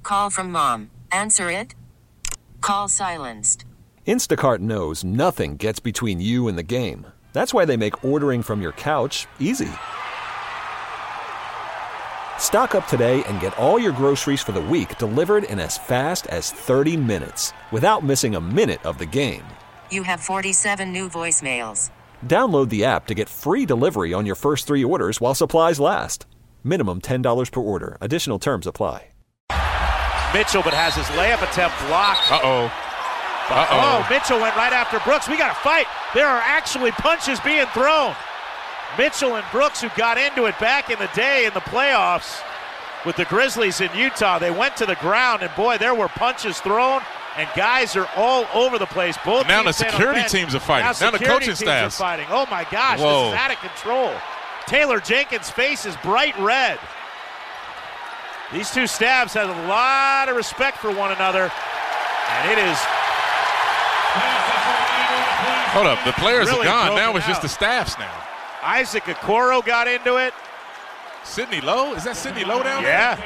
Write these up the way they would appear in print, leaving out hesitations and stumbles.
call from mom. Answer it. Call silenced. Instacart knows nothing gets between you and the game. That's why they make ordering from your couch easy. Stock up today and get all your groceries for the week delivered in as fast as 30 minutes without missing a minute of the game. You have 47 new voicemails. Download the app to get free delivery on your first 3 orders while supplies last. Minimum $10 per order. Additional terms apply. Mitchell, but has his layup attempt blocked. Oh, Mitchell went right after Brooks. We got to fight. There are actually punches being thrown. Mitchell and Brooks, who got into it back in the day in the playoffs with the Grizzlies in Utah, they went to the ground, and boy, there were punches thrown, and guys are all over the place. Both now the security teams are fighting. Now the coaching staff are fighting. Oh my gosh, Whoa. This is out of control. Taylor Jenkins' face is bright red. These two staffs have a lot of respect for one another, and it is. Hold up, the players really are gone. Now it's out. just the staffs now. Isaac Okoro got into it. Sidney Lowe? Is that Sidney Lowe down there? Yeah.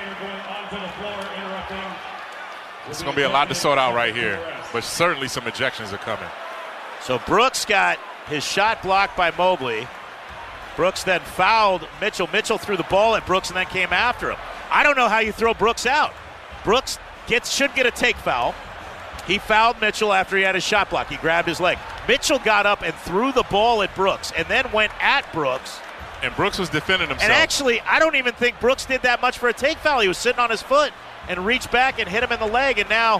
It's going to be a lot to sort out right here, but certainly some ejections are coming. So Brooks got his shot blocked by Mobley. Brooks then fouled Mitchell. Mitchell threw the ball at Brooks and then came after him. I don't know how you throw Brooks out. Brooks should get a take foul. He fouled Mitchell after he had his shot block. He grabbed his leg. Mitchell got up and threw the ball at Brooks and then went at Brooks. And Brooks was defending himself. And actually, I don't even think Brooks did that much for a take foul. He was sitting on his foot and reached back and hit him in the leg, and now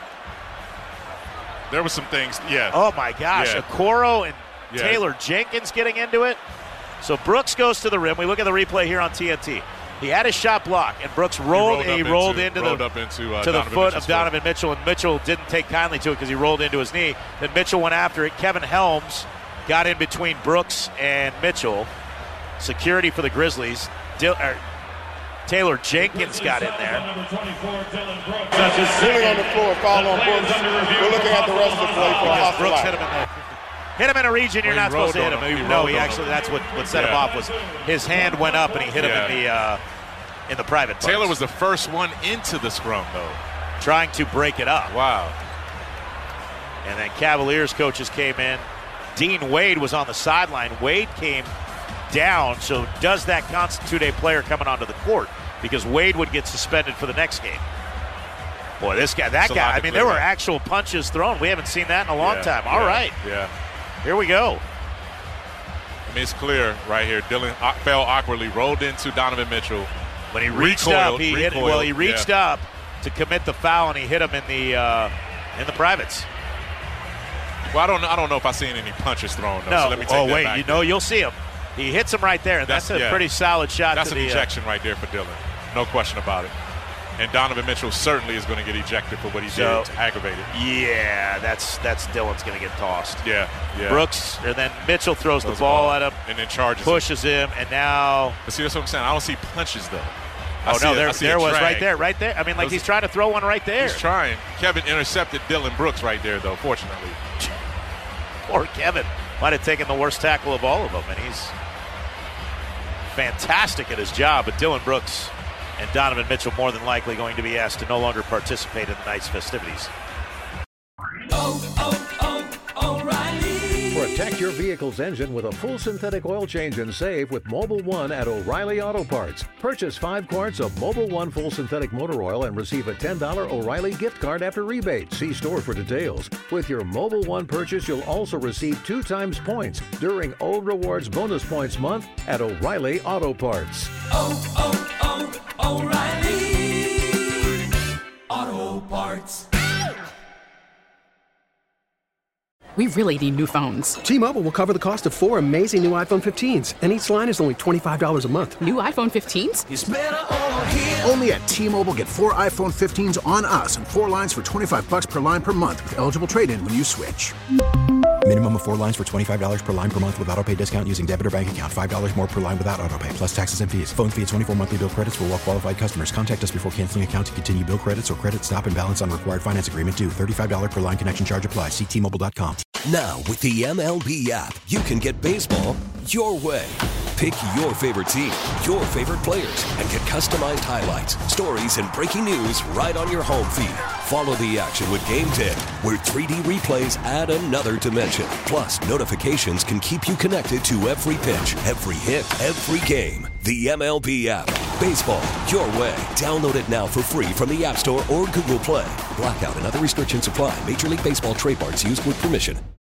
there were some things, yeah. Oh, my gosh. Yeah. Okoro and Taylor Jenkins getting into it. So Brooks goes to the rim. We look at the replay here on TNT. He had his shot blocked, and Brooks rolled into the foot of Donovan Mitchell, and Mitchell didn't take kindly to it because he rolled into his knee. Then Mitchell went after it. Kevin Helms got in between Brooks and Mitchell. Security for the Grizzlies. Taylor Jenkins got in there. Sitting on the floor, foul on Brooks. We're looking at the rest of the play for a hostile Brooks hit him in the Hit him in a region you're not supposed to hit him. That's what set him off was his hand went up and he hit him in the private parts. Taylor was the first one into the scrum, though. Trying to break it up. Wow. And then Cavaliers coaches came in. Dean Wade was on the sideline. Wade came down, so does that constitute a player coming onto the court? Because Wade would get suspended for the next game. Boy, that guy, I mean, there were actual punches thrown. We haven't seen that in a long time. All right. Yeah. Here we go. I mean, it's clear right here. Dillon fell awkwardly, rolled into Donovan Mitchell. When he reached up, he hit. Well, he reached up to commit the foul, and he hit him in the privates. Well, I don't know if I've seen any punches thrown, though. No. So let me take that back. You'll see him. He hits him right there, and that's a pretty solid shot. That's an ejection right there for Dillon. No question about it. And Donovan Mitchell certainly is going to get ejected for what he did to aggravate it. Yeah, that's Dillon's going to get tossed. Yeah. Brooks, and then Mitchell throws the ball at him. And then charges pushes him, and now... But see, that's what I'm saying. I don't see punches, though. There was right there. I mean, like he's trying to throw one right there. He's trying. Kevin intercepted Dillon Brooks right there, though, fortunately. Poor Kevin. Might have taken the worst tackle of all of them, and he's fantastic at his job. But Dillon Brooks and Donovan Mitchell more than likely going to be asked to no longer participate in the night's festivities. O'Reilly. Protect your vehicle's engine with a full synthetic oil change and save with Mobil 1 at O'Reilly Auto Parts. Purchase 5 quarts of Mobil 1 full synthetic motor oil and receive a $10 O'Reilly gift card after rebate. See store for details. With your Mobil 1 purchase, you'll also receive 2 times points during O Rewards Bonus Points Month at O'Reilly Auto Parts. O'Reilly Auto Parts. We really need new phones. T-Mobile will cover the cost of 4 amazing new iPhone 15s, and each line is only $25 a month. New iPhone 15s? It's better over here. Only at T-Mobile, get 4 iPhone 15s on us and 4 lines for $25 per line per month with eligible trade-in when you switch. Minimum of 4 lines for $25 per line per month with autopay discount using debit or bank account. $5 more per line without autopay, plus taxes and fees. Phone fee at 24 monthly bill credits for well-qualified customers. Contact us before canceling account to continue bill credits or credit stop and balance on required finance agreement due. $35 per line connection charge applies. See T-Mobile.com. Now, with the MLB app, you can get baseball your way. Pick your favorite team, your favorite players, and get customized highlights, stories, and breaking news right on your home feed. Follow the action with Game Day, where 3D replays add another dimension. Plus, notifications can keep you connected to every pitch, every hit, every game. The MLB app. Baseball, your way. Download it now for free from the App Store or Google Play. Blackout and other restrictions apply. Major League Baseball trademarks used with permission.